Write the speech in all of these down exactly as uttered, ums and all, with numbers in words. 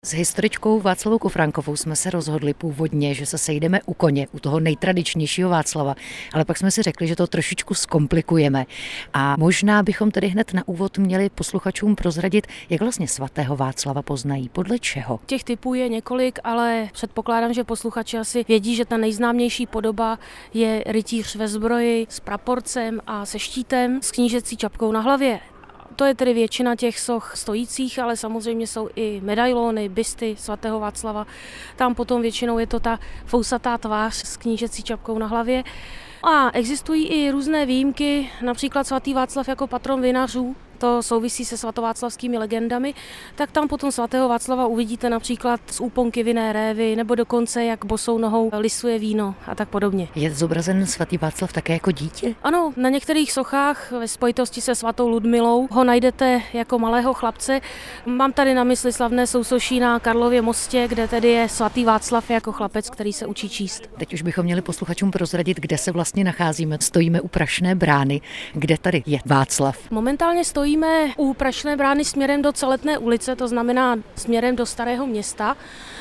S historičkou Václavou Kofránkovou jsme se rozhodli původně, že se sejdeme u koně, u toho nejtradičnějšího Václava, ale pak jsme si řekli, že to trošičku zkomplikujeme. A možná bychom tedy hned na úvod měli posluchačům prozradit, jak vlastně svatého Václava poznají, podle čeho. Těch typů je několik, ale předpokládám, že posluchači asi vědí, že ta nejznámější podoba je rytíř ve zbroji s praporcem a se štítem s knížecí čapkou na hlavě. To je tedy většina těch soch stojících, ale samozřejmě jsou i medailony, bysty svatého Václava. Tam potom většinou je to ta fousatá tvář s knížecí čapkou na hlavě. A existují i různé výjimky, například svatý Václav jako patron vinařů, to souvisí se svatováclavskými legendami, tak tam potom svatého Václava uvidíte například z úponky vinné révy nebo dokonce jak bosou nohou lisuje víno a tak podobně. Je zobrazen svatý Václav také jako dítě? Ano, na některých sochách ve spojitosti se svatou Ludmilou ho najdete jako malého chlapce. Mám tady na mysli slavné sousoší na Karlově mostě, kde tedy je svatý Václav jako chlapec, který se učí číst. Teď už bychom měli posluchačům prozradit, kde se vlastně nacházíme. Stojíme u Prašné brány, kde tady je Václav. Momentálně stojí Stojíme u Prašné brány směrem do Celetné ulice, to znamená směrem do Starého Města.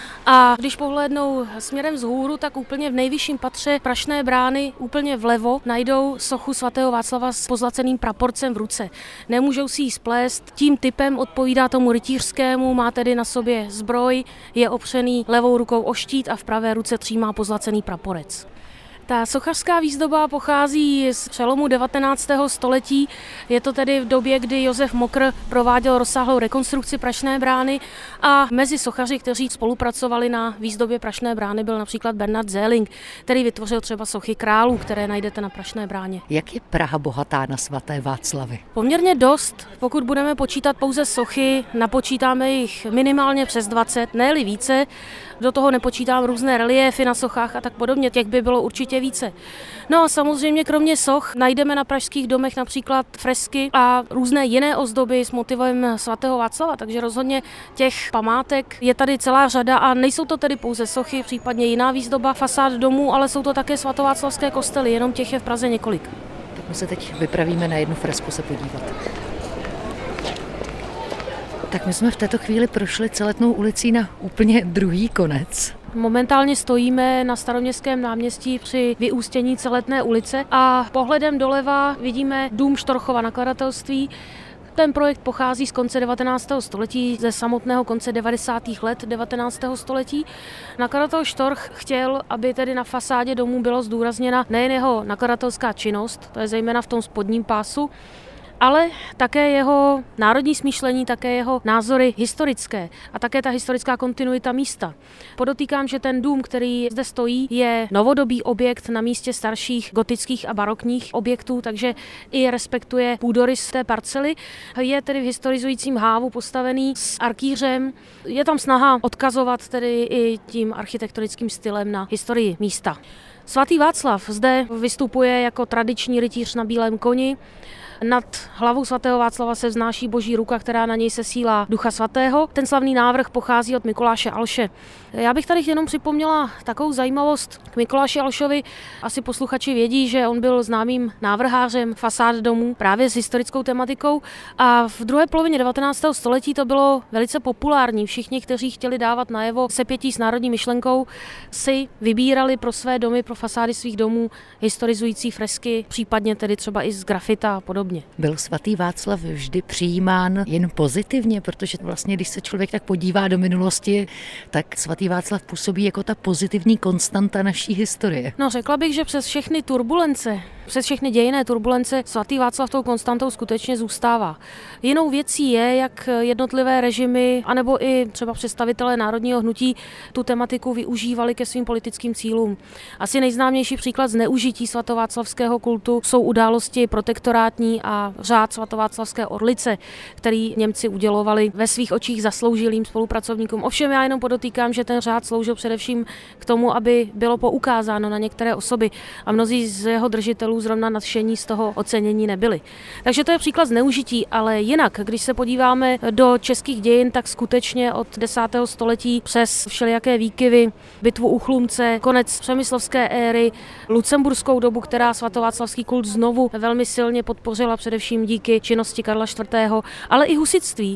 A když pohlédnou směrem vzhůru, tak úplně v nejvyšším patře Prašné brány, úplně vlevo, najdou sochu svatého Václava s pozlaceným praporcem v ruce. Nemůžou si ji splést, tím typem odpovídá tomu rytířskému, má tedy na sobě zbroj, je opřený levou rukou o štít a v pravé ruce třímá pozlacený praporec. Ta sochařská výzdoba pochází z přelomu devatenáctého století. Je to tedy v době, kdy Josef Mokr prováděl rozsáhlou rekonstrukci Prašné brány a mezi sochaři, kteří spolupracovali na výzdobě Prašné brány, byl například Bernard Zéling, který vytvořil třeba sochy králů, které najdete na Prašné bráně. Jak je Praha bohatá na svaté Václavy? Poměrně dost. Pokud budeme počítat pouze sochy, napočítáme jich minimálně přes dvacet, ne-li více. Do toho nepočítám různé reliéfy na sochách a tak podobně, těch by bylo určitě více. No a samozřejmě kromě soch najdeme na pražských domech například fresky a různé jiné ozdoby s motivem svatého Václava, takže rozhodně těch památek je tady celá řada a nejsou to tedy pouze sochy, případně jiná výzdoba fasád domů, ale jsou to také svatováclavské kostely, jenom těch je v Praze několik. Tak my se teď vypravíme na jednu fresku se podívat. Tak my jsme v této chvíli prošli Celetnou ulicí na úplně druhý konec. Momentálně stojíme na Staroměstském náměstí při vyústění Celetné ulice a pohledem doleva vidíme dům Štorchova nakladatelství. Ten projekt pochází z konce devatenáctého století, ze samotného konce devadesátých let devatenáctého století. Nakladatel Štorch chtěl, aby tedy na fasádě domu bylo zdůrazněna nejen jeho nakladatelská činnost, to je zejména v tom spodním pásu, ale také jeho národní smýšlení, také jeho názory historické a také ta historická kontinuita místa. Podotýkám, že ten dům, který zde stojí, je novodobý objekt na místě starších gotických a barokních objektů, takže i respektuje půdorys té parcely. Je tedy v historizujícím hávu postavený s arkýřem. Je tam snaha odkazovat tedy i tím architektonickým stylem na historii místa. Svatý Václav zde vystupuje jako tradiční rytíř na bílém koni. Nad hlavou svatého Václava se vznáší boží ruka, která na něj sesílá Ducha svatého. Ten slavný návrh pochází od Mikuláše Alše. Já bych tady jenom připomněla takovou zajímavost k Mikuláši Alšovi. Asi posluchači vědí, že on byl známým návrhářem fasád domů právě s historickou tematikou a v druhé polovině devatenáctého století to bylo velice populární. Všichni, kteří chtěli dávat najevo sepětí s národní myšlenkou, si vybírali pro své domy, pro fasády svých domů historizující fresky, případně tedy třeba i z grafita a podobně. Byl svatý Václav vždy přijímán jen pozitivně, protože vlastně, když se člověk tak podívá do minulosti, tak svatý Václav působí jako ta pozitivní konstanta naší historie. No, řekla bych, že přes všechny turbulence, přes všechny dějinné turbulence svatý Václav tou konstantou skutečně zůstává. Jinou věcí je, jak jednotlivé režimy, anebo i třeba představitelé národního hnutí tu tematiku využívali ke svým politickým cílům. Asi nejznámější příklad zneužití svatováclavského kultu jsou události protektorátní a řád svatováclavské orlice, který Němci udělovali ve svých očích zasloužilým spolupracovníkům. Ovšem já jenom podotýkám, že ten řád sloužil především k tomu, aby bylo poukázáno na některé osoby a mnozí z jeho držitelů zrovna nadšení z toho ocenění nebyli. Takže to je příklad zneužití, ale jinak, když se podíváme do českých dějin, tak skutečně od desátého století přes všelijaké výkyvy, bitvu u Chlumce, konec přemyslovské éry, lucemburskou dobu, která svatováclavský kult znovu velmi silně podpořila především díky činnosti Karla čtvrtého., ale i husitství.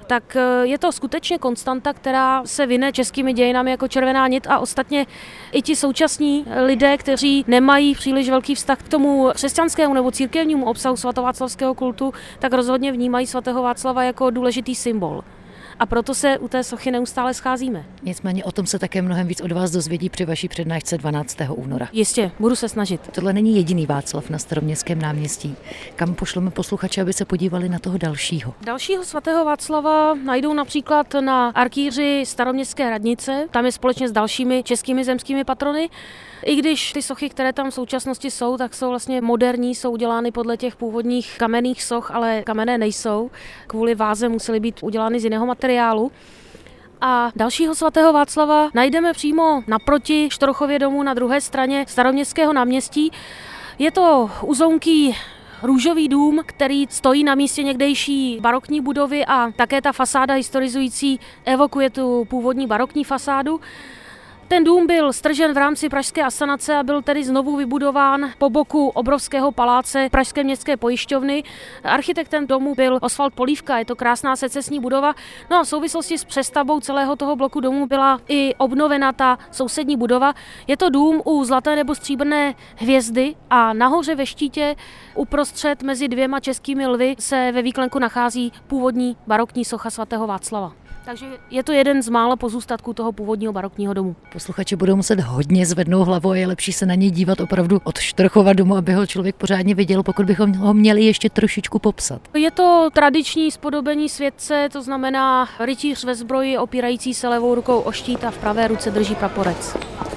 tak je to skutečně konstanta, která se vine českými dějinami jako červená nit a ostatně i ti současní lidé, kteří nemají příliš velký vztah k tomu křesťanskému nebo církevnímu obsahu svatováclavského kultu, tak rozhodně vnímají svatého Václava jako důležitý symbol. A proto se u té sochy neustále scházíme. Nicméně o tom se také mnohem víc od vás dozvědí při vaší přednášce dvanáctého února. Jistě, budu se snažit. Tohle není jediný Václav na Staroměstském náměstí. Kam pošleme posluchače, aby se podívali na toho dalšího? Dalšího svatého Václava najdou například na arkýři Staroměstské radnice. Tam je společně s dalšími českými zemskými patrony. I když ty sochy, které tam v současnosti jsou, tak jsou vlastně moderní, jsou udělány podle těch původních kamenných soch, ale kamenné nejsou. Kvůli váze musely být udělány z jiného materiálu. A dalšího svatého Václava najdeme přímo naproti Štorochově domu na druhé straně Staroměstského náměstí. Je to uzounký růžový dům, který stojí na místě někdejší barokní budovy a také ta fasáda historizující evokuje tu původní barokní fasádu. Ten dům byl stržen v rámci pražské asanace a byl tedy znovu vybudován po boku obrovského paláce Pražské městské pojišťovny. Architektem domu byl Osvald Polívka, je to krásná secesní budova. No a v souvislosti s přestavbou celého toho bloku domu byla i obnovena ta sousední budova. Je to dům u zlaté nebo stříbrné hvězdy a nahoře ve štítě uprostřed mezi dvěma českými lvy se ve výklenku nachází původní barokní socha svatého Václava. Takže je to jeden z mála pozůstatků toho původního barokního domu. Posluchači budou muset hodně zvednout hlavu a je lepší se na něj dívat opravdu od Štorchova domu, aby ho člověk pořádně viděl, pokud bychom ho měli ještě trošičku popsat. Je to tradiční spodobení světce, to znamená rytíř ve zbroji opírající se levou rukou o štít a v pravé ruce drží praporec.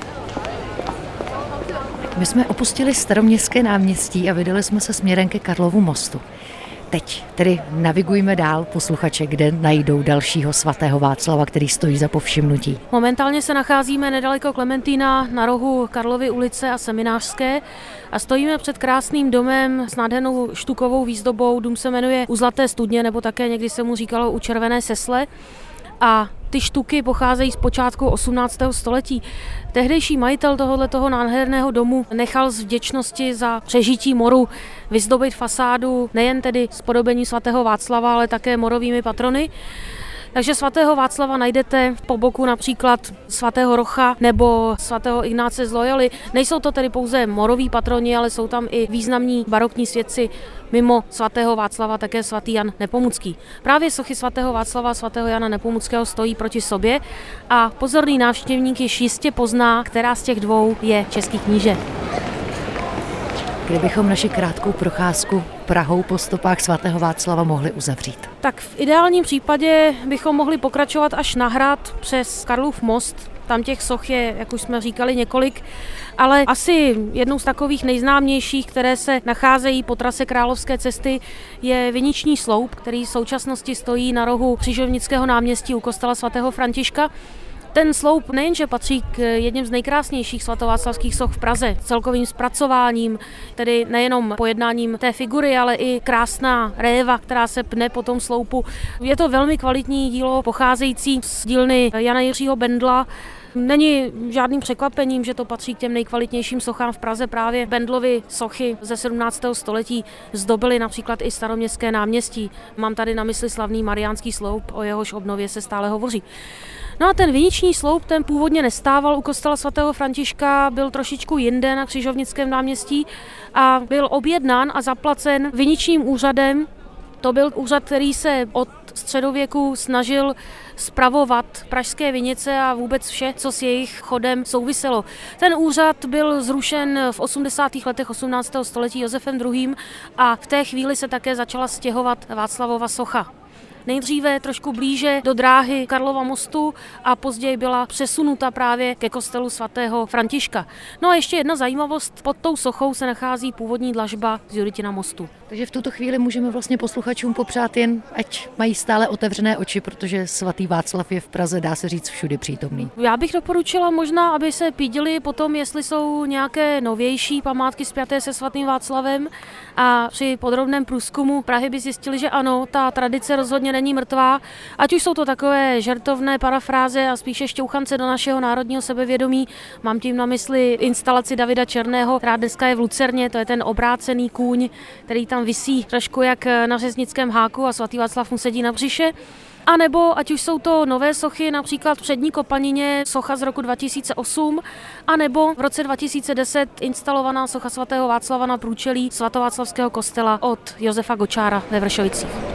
My jsme opustili Staroměstské náměstí a vydali jsme se směrem ke Karlovu mostu. Teď tedy navigujme dál, posluchače, kde najdou dalšího svatého Václava, který stojí za povšimnutí. Momentálně se nacházíme nedaleko Klementína na rohu Karlovy ulice a Seminářské a stojíme před krásným domem s nádhernou štukovou výzdobou. Dům se jmenuje U zlaté studně, nebo také někdy se mu říkalo U červené sesle. A ty štuky pocházejí z počátku osmnáctého století. Tehdejší majitel tohoto nádherného domu nechal z vděčnosti za přežití moru vyzdobit fasádu nejen tedy s podobení svatého Václava, ale také morovými patrony. Takže svatého Václava najdete po boku například svatého Rocha nebo svatého Ignáce z Loyoly. Nejsou to tedy pouze moroví patroni, ale jsou tam i významní barokní svědci, mimo svatého Václava také svatý Jan Nepomucký. Právě sochy svatého Václava a svatého Jana Nepomuckého stojí proti sobě a pozorný návštěvník již jistě pozná, která z těch dvou je český kníže. Kdybychom naši krátkou procházku Prahou po stopách svatého Václava mohli uzavřít? Tak v ideálním případě bychom mohli pokračovat až na hrad přes Karlův most. Tam těch soch je, jak už jsme říkali, několik, ale asi jednou z takových nejznámějších, které se nacházejí po trase Královské cesty, je Viniční sloup, který v současnosti stojí na rohu Křižovnického náměstí u kostela svatého Františka. Ten sloup nejenže patří k jedním z nejkrásnějších svatováclavských soch v Praze, celkovým zpracováním, tedy nejenom pojednáním té figury, ale i krásná réva, která se pne po tom sloupu. Je to velmi kvalitní dílo pocházející z dílny Jana Jiřího Bendla. Není žádným překvapením, že to patří k těm nejkvalitnějším sochám v Praze. Právě Bendlovy sochy ze sedmnáctého století zdobily například i Staroměstské náměstí. Mám tady na mysli slavný Mariánský sloup, o jehož obnově se stále hovoří. No a ten Viniční sloup, ten původně nestával u kostela svatého Františka, byl trošičku jinde na Křižovnickém náměstí a byl objednán a zaplacen Viničním úřadem. To byl úřad, který se od středověku snažil spravovat pražské vinice a vůbec vše, co s jejich chodem souviselo. Ten úřad byl zrušen v osmdesátých letech osmnáctého století Josefem druhým. a v té chvíli se také začala stěhovat Václavova socha. Nejdříve trošku blíže do dráhy Karlova mostu a později byla přesunuta právě ke kostelu svatého Františka. No a ještě jedna zajímavost, pod tou sochou se nachází původní dlažba z Juditina mostu. Takže v tuto chvíli můžeme vlastně posluchačům popřát jen, ať mají stále otevřené oči, protože svatý Václav je v Praze, dá se říct, všudy přítomný. Já bych doporučila možná, aby se pídili potom, jestli jsou nějaké novější památky spjaté se svatým Václavem, a při podrobném průzkumu Prahy by zjistili, že ano, ta tradice rozhodně není mrtvá, ať už jsou to takové žertovné parafráze a spíše šťouchance do našeho národního sebevědomí. Mám tím na mysli instalaci Davida Černého, která dneska je v Lucerně, to je ten obrácený kůň, který tam visí trošku jak na řeznickém háku a svatý Václav mu sedí na břiše. A nebo ať už jsou to nové sochy, například v přední Kopanině socha z roku dva tisíce osm, a nebo v roce dva tisíce deset instalovaná socha svatého Václava na průčelí svatováclavského kostela od Josefa Gočára ve Vršovicích.